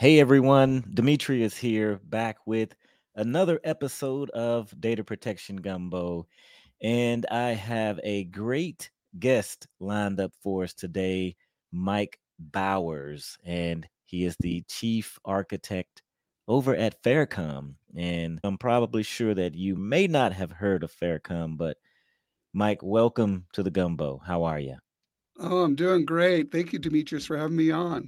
Hey everyone, Demetrius here, back with another episode of Data Protection Gumbo. And I have a great guest lined up for us today, Mike Bowers. And he is the chief architect over at Faircom. And I'm probably sure that you may not have heard of Faircom, but Mike, welcome to the Gumbo. How are you? Oh, I'm doing great. Thank you, Demetrius, for having me on.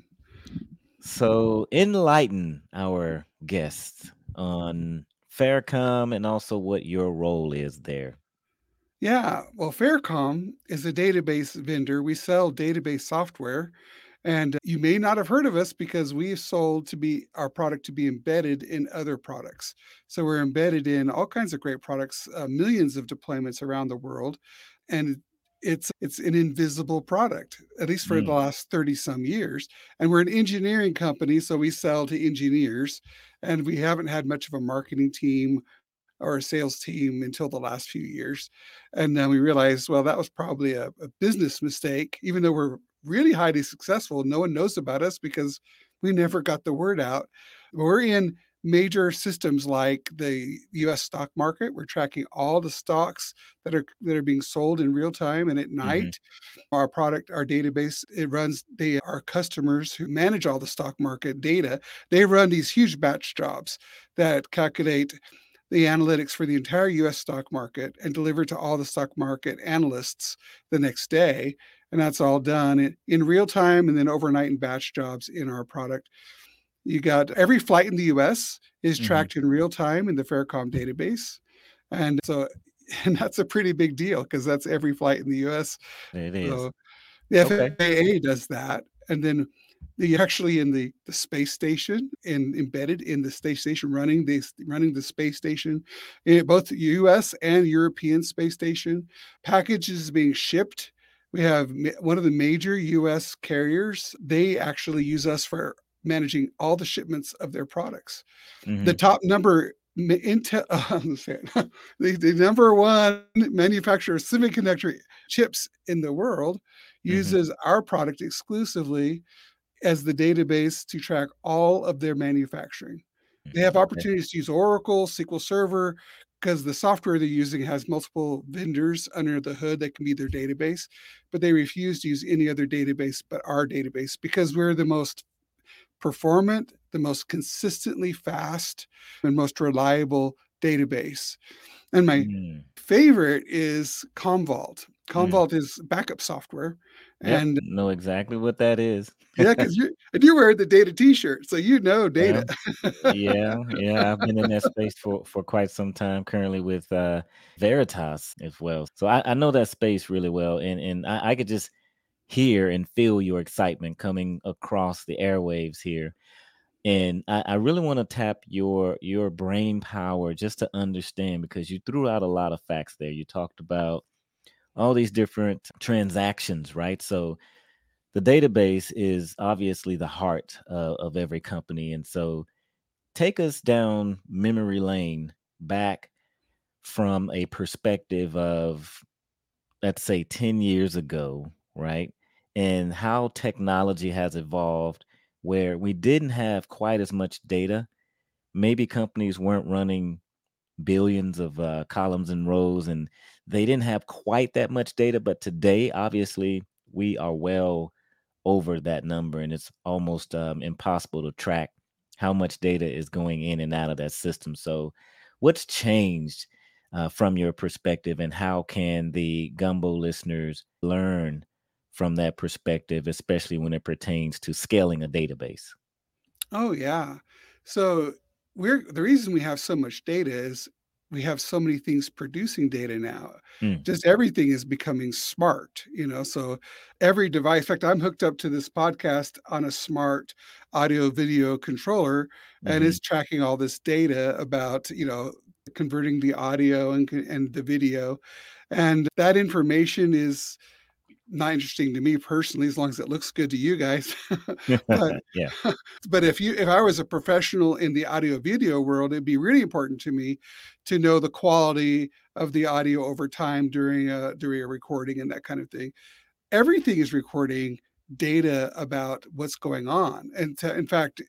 So, enlighten our guests on Faircom and also what your role is there. Yeah, well, Faircom is a database vendor. We sell database software, and you may not have heard of us because we've sold to be our product to be embedded in other products. So we're embedded in all kinds of great products, millions of deployments around the world, and it's an invisible product, at least for the Mm, last 30 some years. And we're an engineering company, so we sell to engineers, and we haven't had much of a marketing team or a sales team until the last few years. And then we realized, well, that was probably a business mistake. Even though we're really highly successful, no one knows about us because we never got the word out. We're in major systems like the US stock market. We're tracking all the stocks that are being sold in real time and at hmm night. Our product, our database, it runs our customers who manage all the stock market data. They run these huge batch jobs that calculate the analytics for the entire US stock market and deliver to all the stock market analysts the next day. And that's all done in real time and then overnight in batch jobs in our product. You got every flight in the US is hmm tracked in real time in the Faircom database. And so, and that's a pretty big deal because that's every flight in the US. It is. So the Okay. FAA does that, and then the actually in the space station and embedded in the space station running the space station, both US and European space station, packages being shipped. We have one of the major US carriers, they actually use us for managing all the shipments of their products. The hmm top number Intel, the number one manufacturer of semiconductor chips in the world hmm uses our product exclusively as the database to track all of their manufacturing. They have Okay. opportunities to use Oracle, SQL Server, because the software they're using has multiple vendors under the hood that can be their database, but they refuse to use any other database but our database because we're the most performant, the most consistently fast, and most reliable database. And my Mm, favorite is Commvault. mm. Commvault is backup software. Yep. And Know exactly what that is. yeah, because you wear the data t-shirt, so you know Yeah. data. Yeah. I've been in that space for quite some time. Currently with Veritas as well. So I know that space really well, and I could just hear and feel your excitement coming across the airwaves here. And I really want to tap your brain power just to understand because you threw out a lot of facts there. You talked about all these different transactions, right? So the database is obviously the heart of every company. And so take us down memory lane back from a perspective of, let's say, 10 years ago, right? And how technology has evolved where we didn't have quite as much data. Maybe companies weren't running billions of columns and rows, and they didn't have quite that much data. But today, obviously, we are well over that number, and it's almost impossible to track how much data is going in and out of that system. So, what's changed from your perspective, and how can the Gumbo listeners learn from that perspective, especially when it pertains to scaling a database? Oh yeah. So we're the reason we have so much data is we have so many things producing data now. Mm, Just everything is becoming smart. So every device, in fact, I'm hooked up to this podcast on a smart audio video controller, and hmm it's tracking all this data about, converting the audio and the video. And that information is not interesting to me personally, as long as it looks good to you guys. but yeah. but if I was a professional in the audio video world, it'd be really important to me to know the quality of the audio over time during a recording and that kind of thing. Everything is recording data about what's going on, and in fact,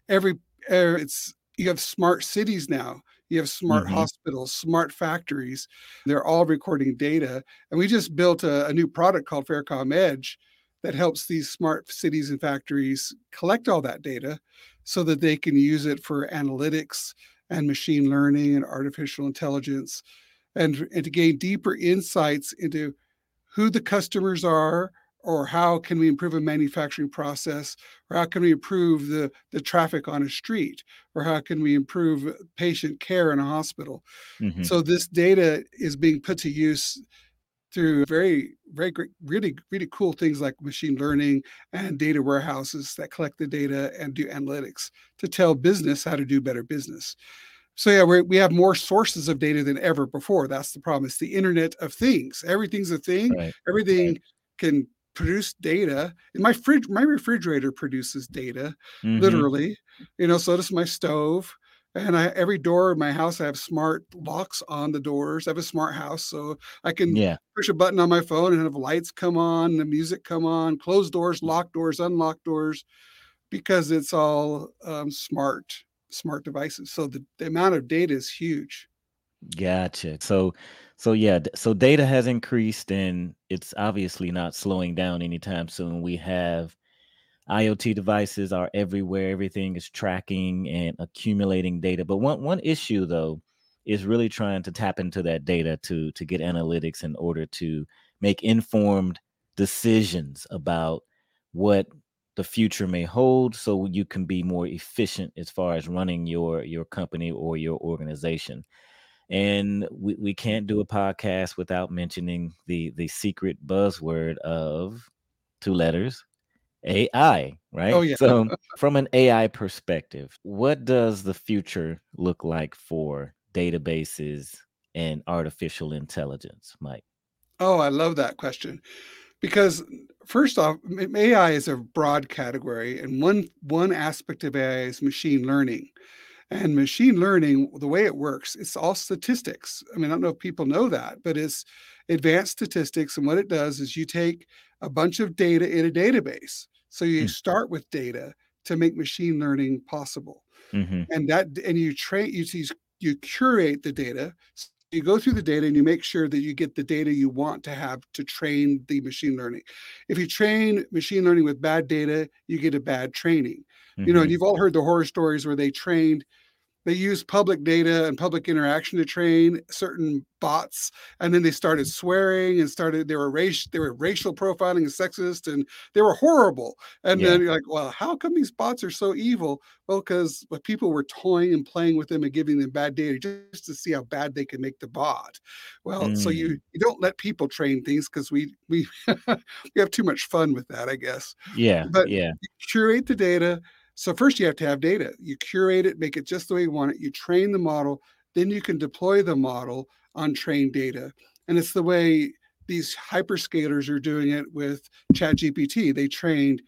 every it's you have smart cities now. You have smart Hmm. hospitals, smart factories. They're all recording data. And we just built a new product called Faircom Edge that helps these smart cities and factories collect all that data so that they can use it for analytics and machine learning and artificial intelligence, and to gain deeper insights into who the customers are, or how can we improve a manufacturing process, or how can we improve the traffic on a street, or how can we improve patient care in a hospital. Hmm. So this data is being put to use through very great, really cool things like machine learning and data warehouses that collect the data and do analytics to tell business how to do better business. So yeah, we have more sources of data than ever before. That's the problem. It's the Internet of Things. Everything's a thing. Right. Right. Everything can produce data. And my refrigerator produces data, Hmm. literally. So does my stove. And every door in my house, I have smart locks on the doors. I have a smart house, so I can Yeah. push a button on my phone and have lights come on, the music come on, close doors, lock doors, unlock doors, because it's all smart devices. So the amount of data is huge. Gotcha. So yeah, so data has increased and it's obviously not slowing down anytime soon. We have IoT devices are everywhere. Everything is tracking and accumulating data. But one issue though is really trying to tap into that data to get analytics in order to make informed decisions about what the future may hold so you can be more efficient as far as running your company or your organization. And we can't do a podcast without mentioning the secret buzzword of two letters, AI, Oh right? yeah. So from an AI perspective, what does the future look like for databases and artificial intelligence, Mike? Oh, I love that question, because first off, AI is a broad category, and one aspect of AI is machine learning. And machine learning, the way it works, it's all statistics. I mean, I don't know if people know that, but it's advanced statistics. And what it does is you take a bunch of data in a database. So you start with data to make machine learning possible. Mm-hmm. And you train, you curate the data. So you go through the data and you make sure that you get the data you want to have to train the machine learning. If you train machine learning with bad data, you get a bad training. And Mm-hmm. you've all heard the horror stories where they used public data and public interaction to train certain bots, and then they started swearing and they were racial profiling and sexist, and they were horrible. And Yeah. then you're like, well, how come these bots are so evil? Well, because people were toying and playing with them and giving them bad data just to see how bad they could make the bot. Well, so Mm. you don't let people train things, because we we have too much fun with that, I guess. Yeah. But Yeah. you curate the data. So first you have to have data. You curate it, make it just the way you want it. You train the model, then you can deploy the model on trained data. And it's the way these hyperscalers are doing it with ChatGPT. They trained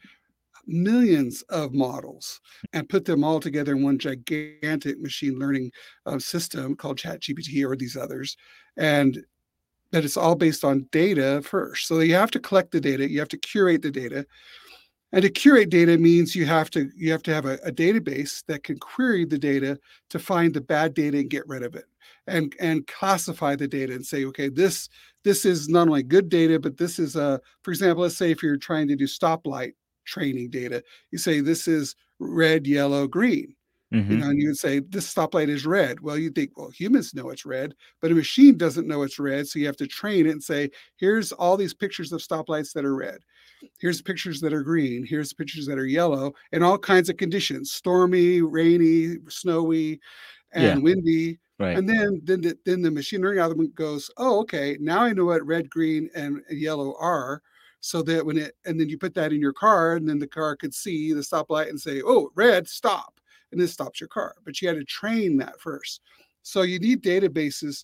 millions of models and put them all together in one gigantic machine learning system called ChatGPT or these others. And that it's all based on data first. So you have to collect the data, you have to curate the data, and to curate data means you have to have a database that can query the data to find the bad data and get rid of it, and classify the data and say, okay, this is not only good data, but this is for example, let's say if you're trying to do stoplight training data, you say this is red, yellow, green. Mm-hmm. And you would say this stoplight is red. Well, you think, well, humans know it's red, but a machine doesn't know it's red. So you have to train it and say, here's all these pictures of stoplights that are red. Here's pictures that are green. Here's pictures that are yellow, and all kinds of conditions: stormy, rainy, snowy, Yeah. and windy. Right. And then the machine learning algorithm goes, oh, okay, now I know what red, green, and yellow are. So that and then you put that in your car, and then the car could see the stoplight and say, oh, red, stop. And this stops your car. But you had to train that first. So you need databases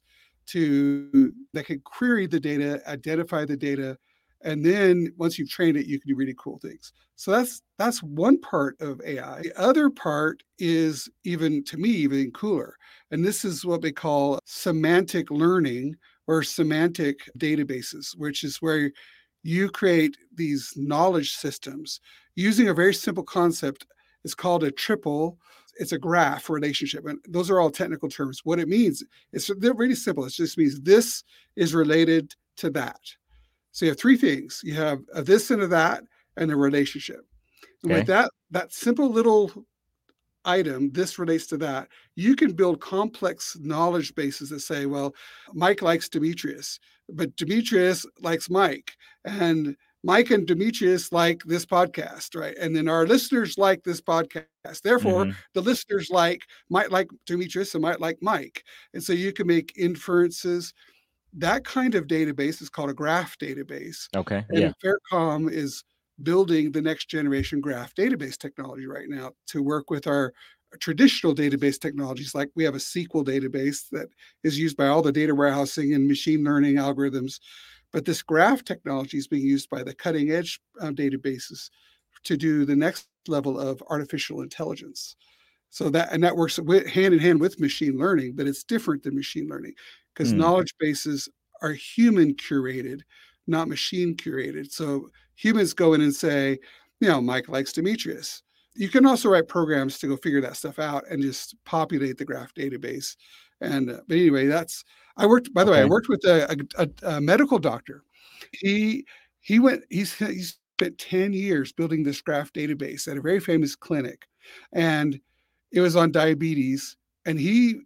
that can query the data, identify the data, and then once you've trained it, you can do really cool things. So that's one part of AI. The other part is, even to me, even cooler. And this is what they call semantic learning or semantic databases, which is where you create these knowledge systems using a very simple concept. It's called a triple. It's a graph relationship. And those are all technical terms. What it means is they're really simple. It just means this is related to that. So you have three things. You have a this and a that and a relationship. And with Okay. that simple little item, this relates to that, you can build complex knowledge bases that say, well, Mike likes Demetrius, but Demetrius likes Mike. And Mike and Demetrius like this podcast, right? And then our listeners like this podcast. Therefore, Hmm. the listeners might like Demetrius and might like Mike. And so you can make inferences. That kind of database is called a graph database. Okay. And Yeah. Faircom is building the next generation graph database technology right now to work with our traditional database technologies. Like we have a SQL database that is used by all the data warehousing and machine learning algorithms. But this graph technology is being used by the cutting edge databases to do the next level of artificial intelligence. So that works hand in hand with machine learning, but it's different than machine learning because Mm. knowledge bases are human curated, not machine curated. So humans go in and say, Mike likes Demetrius. You can also write programs to go figure that stuff out and just populate the graph database. And but anyway, I worked. By the way, I Okay. worked with a medical doctor. He he spent 10 years building this graph database at a very famous clinic, and it was on diabetes. And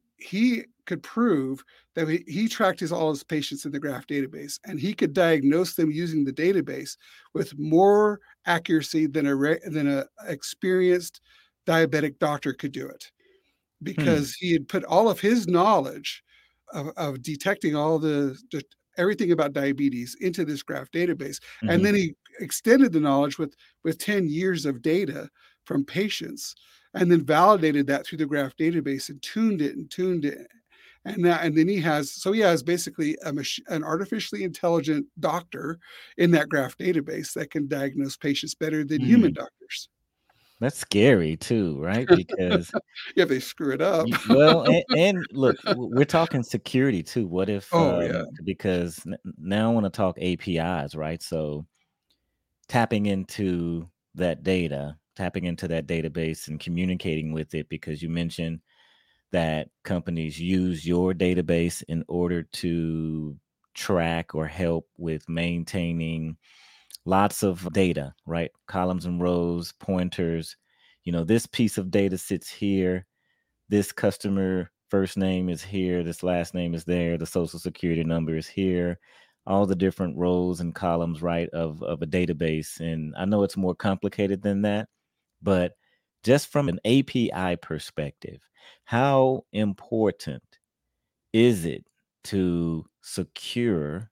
he could prove that he tracked all his patients in the graph database, and he could diagnose them using the database with more accuracy than a experienced diabetic doctor could do it, Hmm. because he had put all of his knowledge of detecting all the everything about diabetes into this graph database. And Hmm. then he extended the knowledge with 10 years of data from patients, and then validated that through the graph database and tuned it. And then he has basically an artificially intelligent doctor in that graph database that can diagnose patients better than human Mm. doctors. That's scary too, right? Because If they screw it up. well, and look, we're talking security too. What if, Oh yeah. because now I want to talk APIs, right? So tapping into tapping into that database and communicating with it, because you mentioned that companies use your database in order to track or help with maintaining lots of data, right? Columns and rows, pointers. This piece of data sits here. This customer first name is here. This last name is there. The social security number is here. All the different rows and columns, right, of a database. And I know it's more complicated than that, but just from an API perspective, how important is it to secure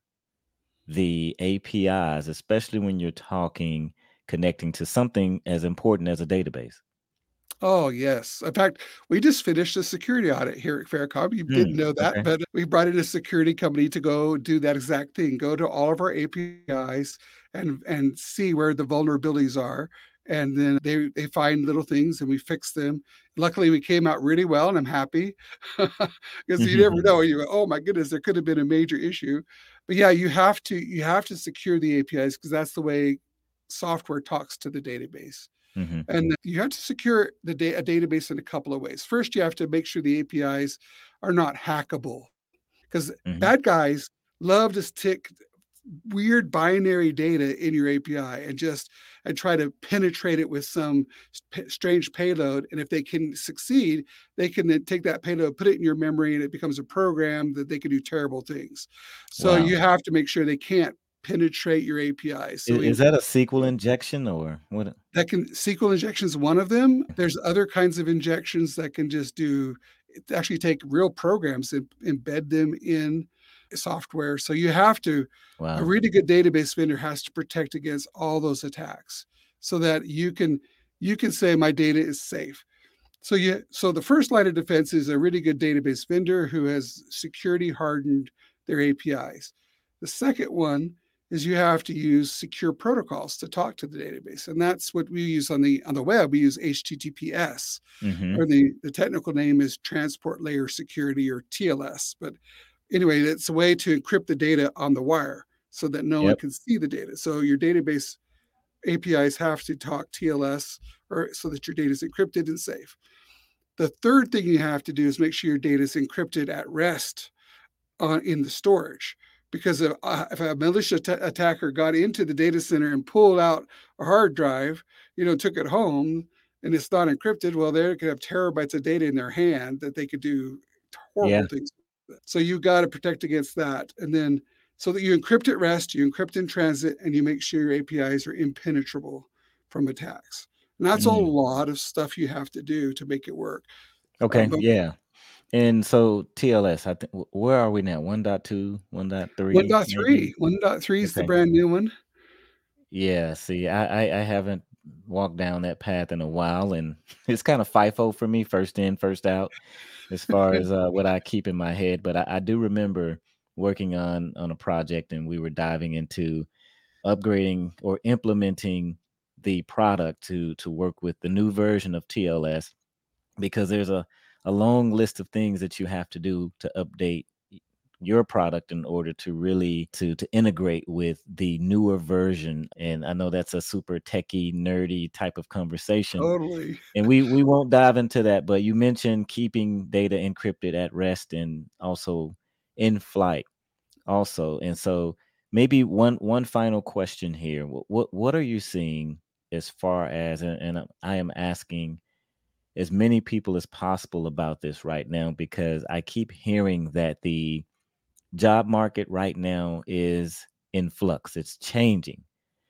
the APIs, especially when you're talking connecting to something as important as a database? Oh, yes. In fact, we just finished a security audit here at Faircom. You didn't know that, Okay. but we brought in a security company to go do that exact thing, go to all of our APIs and see where the vulnerabilities are. And then they find little things and we fix them. Luckily, we came out really well, and I'm happy because you never know. You go, oh my goodness, there could have been a major issue. But yeah, you have to secure the APIs because that's the way software talks to the database. Hmm. And you have to secure a database in a couple of ways. First, you have to make sure the APIs are not hackable, because Hmm. bad guys love to stick weird binary data in your API and try to penetrate it with some strange payload. And if they can succeed, they can then take that payload, put it in your memory, and it becomes a program that they can do terrible things. So Wow. you have to make sure they can't penetrate your APIs. So Is that a SQL injection or what? that can SQL injection is one of them. There's other kinds of injections that can just actually take real programs and embed them in software. So a Wow. really good database vendor has to protect against all those attacks so that you can say my data is safe. So the first line of defense is a really good database vendor who has security hardened their APIs. The second one is you have to use secure protocols to talk to the database, and that's what we use on the web. We use HTTPS, Hmm. or the technical name is Transport Layer Security, or TLS. But anyway, it's a way to encrypt the data on the wire so that no one Yep. can see the data. So your database APIs have to talk TLS or so that your data is encrypted and safe. The third thing you have to do is make sure your data is encrypted at rest in the storage. Because if a militia attacker got into the data center and pulled out a hard drive, took it home, and it's not encrypted, well, they could have terabytes of data in their hand that they could do Yeah. horrible things with. So you got to protect against that. And then so that you encrypt at rest, you encrypt in transit, and you make sure your APIs are impenetrable from attacks. And that's a Mm. lot of stuff you have to do to make it work. Okay. But Yeah. And so TLS, I think, where are we now? 1.2, 1.3, maybe? 1.3 is the Okay. brand new one. Yeah. See, I haven't walked down that path in a while, and it's kind of FIFO for me, first in, first out, as far as what I keep in my head. But I do remember working on a project, and we were diving into upgrading or implementing the product to work with the new version of TLS, because there's a long list of things that you have to do to update your product in order to really to integrate with the newer version. And I know that's a super techie nerdy type of conversation, Totally. and we won't dive into that, but you mentioned keeping data encrypted at rest and also in flight also. And so maybe one final question here. What are you seeing as far as, and I am asking as many people as possible about this right now, because I keep hearing that the job market right now is in flux. It's changing.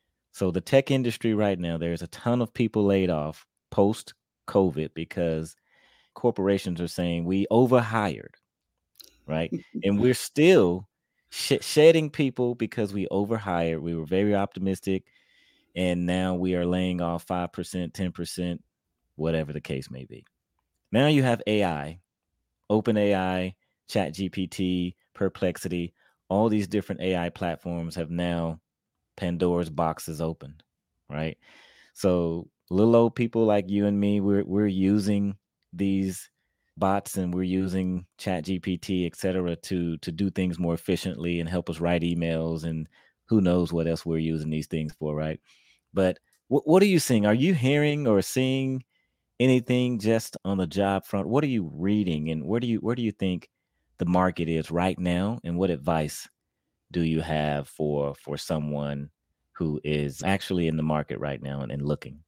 So the tech industry right now, there's a ton of people laid off post COVID because corporations are saying we overhired, right? And we're still shedding people because we overhired. We were very optimistic, and now we are laying off 5%, 10%, whatever the case may be. Now you have AI, OpenAI, ChatGPT, Perplexity, all these different AI platforms have now Pandora's box is opened, right? So little old people like you and me, we're using these bots, and we're using ChatGPT, et cetera, to do things more efficiently and help us write emails, and who knows what else we're using these things for, right? But what are you seeing? Are you hearing or seeing anything just on the job front? What are you reading, and where do you think the market is right now? And what advice do you have for someone who is actually in the market right now and looking?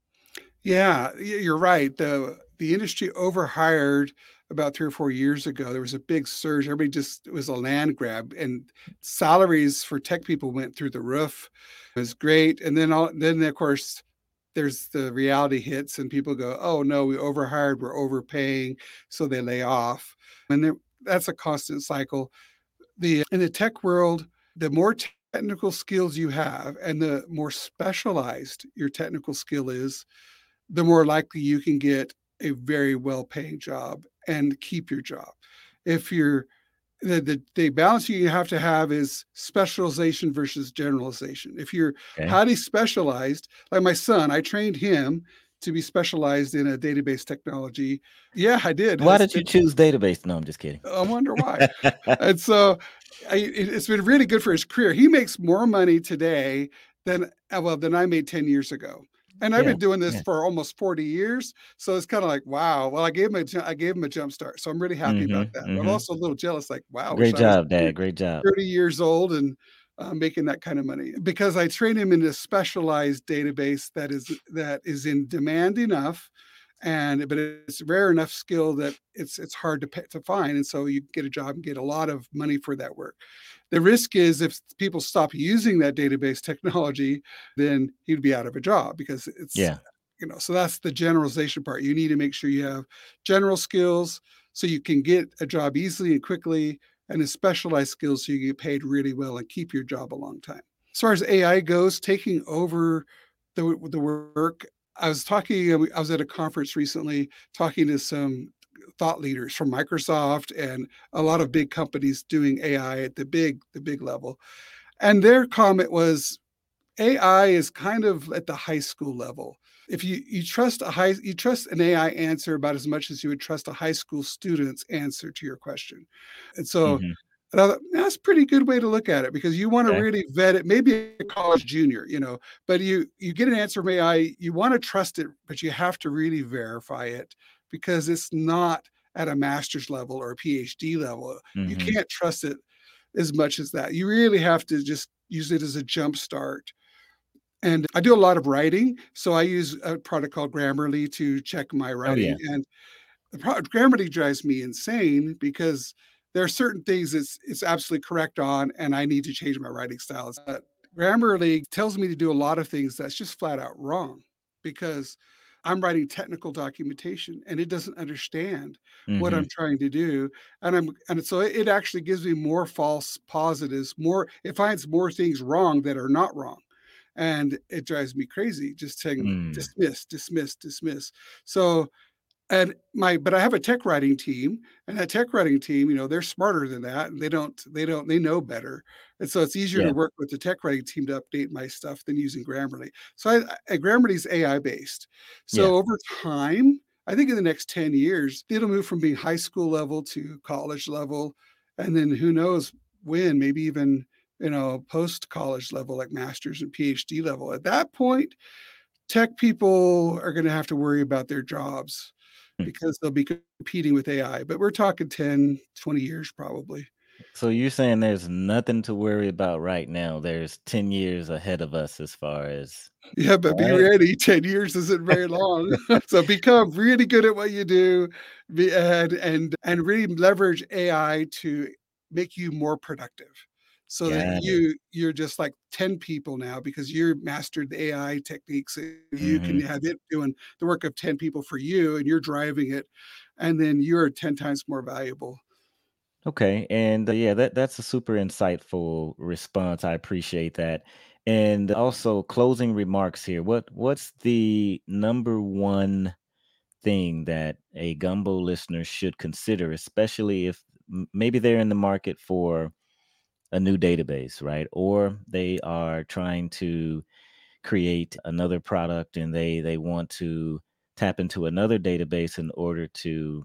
Yeah, you're right. The industry overhired about 3 or 4 years ago. There was a big surge. Everybody just it was a land grab, and salaries for tech people went through the roof. It was great, and then of course there's the reality hits, and people go, "Oh no, we overhired. We're overpaying," so they lay off, and that's a constant cycle. The In the tech world, the more technical skills you have, and the more specialized your technical skill is, the more likely you can get a very well-paying job and keep your job. If you're the balance you have to have is specialization versus generalization. If you're Okay. highly specialized, like my son, I trained him to be specialized in a database technology. Yeah, I did. Why Has did you been choose database? No, I'm just kidding. I wonder why. And so it's been really good for his career. He makes more money today than I made 10 years ago. And I've Yeah, been doing this yeah. for almost 40 years. So it's kind of like, wow. Well, I gave him a jump start. So I'm really happy about Mhm, that. But I'm mhm. also a little jealous, like, wow, wish Great I was job, Dad, great job. 30 years old and making that kind of money, because I train him in a specialized database that is in demand enough, but it's rare enough skill that it's hard to find, and so you get a job and get a lot of money for that work. The risk is if people stop using that database technology, then he'd be out of a job because Yeah, so that's the generalization part. You need to make sure you have general skills so you can get a job easily and quickly, and then specialized skills so you get paid really well and keep your job a long time. As far as AI goes, taking over the work, I was at a conference recently talking to some thought leaders from Microsoft and a lot of big companies doing AI at the big level. And their comment was AI is kind of at the high school level. If you trust an AI answer about as much as you would trust a high school student's answer to your question. And so mhm. And I thought, that's a pretty good way to look at it because you want to Okay. really vet it. Maybe a college junior, but you get an answer from AI, you want to trust it, but you have to really verify it because it's not at a master's level or a PhD level. You Hmm. can't trust it as much as that. You really have to just use it as a jump start. And I do a lot of writing, so I use a product called Grammarly to check my Oh writing. yeah. And Grammarly drives me insane because there are certain things it's absolutely correct on, and I need to change my writing styles. Grammarly tells me to do a lot of things that's just flat out wrong because I'm writing technical documentation and it doesn't understand what Hmm. I'm trying to do. And so it actually gives me more false positives, more it finds more things wrong that are not wrong. And it drives me crazy just saying Mm. dismiss, dismiss, dismiss. So but I have a tech writing team, and that tech writing team, they're smarter than that, and they know better, and so it's easier to Yeah. work with the tech writing team to update my stuff than using Grammarly. So Grammarly's AI based. Yeah. So over time, I think in the next 10 years, it'll move from being high school level to college level, and then who knows when, maybe even post college level, like master's and PhD level. At that point, tech people are going to have to worry about their jobs because they'll be competing with AI. But we're talking 10, 20 years probably. So you're saying there's nothing to worry about right now. There's 10 years ahead of us as far as Yeah, but be right? ready. 10 years isn't very long. So become really good at what you do and really leverage AI to make you more productive. So that Got it. you're just like 10 people now because you mastered the AI techniques. You can Mhm. have it doing the work of 10 people for you and you're driving it. And then you're 10 times more valuable. Okay, and, yeah, that's a super insightful response, I appreciate that. And also closing remarks here, what's the number one thing that a gumbo listener should consider, especially if maybe they're in the market for a new database, right? Or they are trying to create another product and they want to tap into another database in order to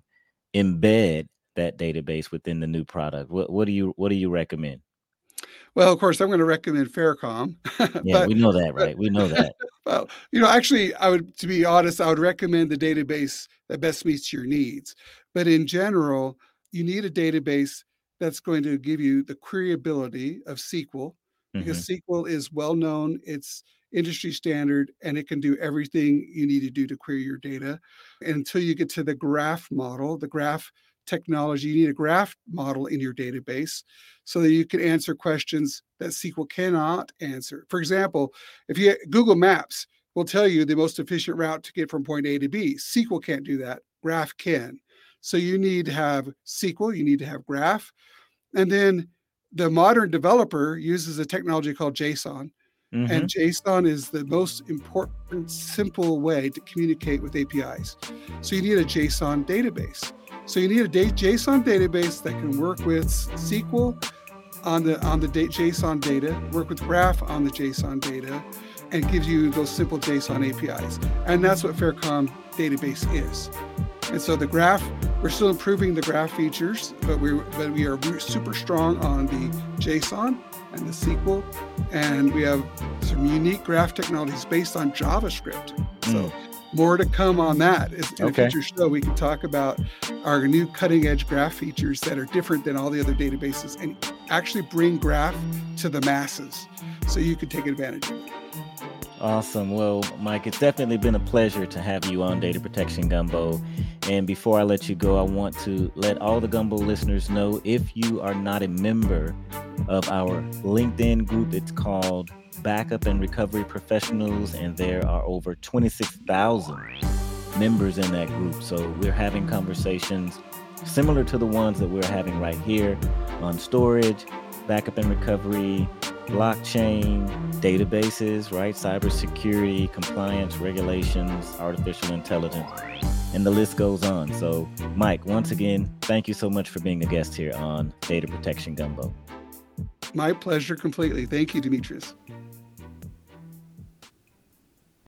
embed that database within the new product. What do you recommend? Well, of course, I'm going to recommend Faircom, Yeah, but we know that, but right? We know that. well, actually, to be honest, I would recommend the database that best meets your needs. But in general, you need a database that's going to give you the queryability of SQL because Mhm. SQL is well known, it's industry standard, and it can do everything you need to do to query your data. And until you get to the graph model, the graph technology, you need a graph model in your database so that you can answer questions that SQL cannot answer. For example, if you Google Maps will tell you the most efficient route to get from point A to B. SQL can't do that. Graph can. So you need to have SQL, you need to have Graph, and then the modern developer uses a technology called JSON. And Mhm. JSON is the most important, simple way to communicate with APIs. So you need a JSON database. So you need a JSON database that can work with SQL on the JSON data, work with Graph on the JSON data, and gives you those simple JSON APIs. And that's what Faircom database is. And so the graph, we're still improving the graph features, but we are super strong on the JSON and the SQL, and we have some unique graph technologies based on JavaScript. Mm. So more to come on that. In a Okay. future show, we can talk about our new cutting edge graph features that are different than all the other databases and actually bring graph to the masses so you can take advantage of it. Awesome. Well, Mike, it's definitely been a pleasure to have you on Data Protection Gumbo. And before I let you go, I want to let all the Gumbo listeners know if you are not a member of our LinkedIn group, it's called Backup and Recovery Professionals, and there are over 26,000 members in that group. So we're having conversations similar to the ones that we're having right here on storage, backup and recovery, blockchain, databases, right? Cybersecurity, compliance, regulations, artificial intelligence, and the list goes on. So, Mike, once again, thank you so much for being a guest here on Data Protection Gumbo. My pleasure completely. Thank you, Demetrius.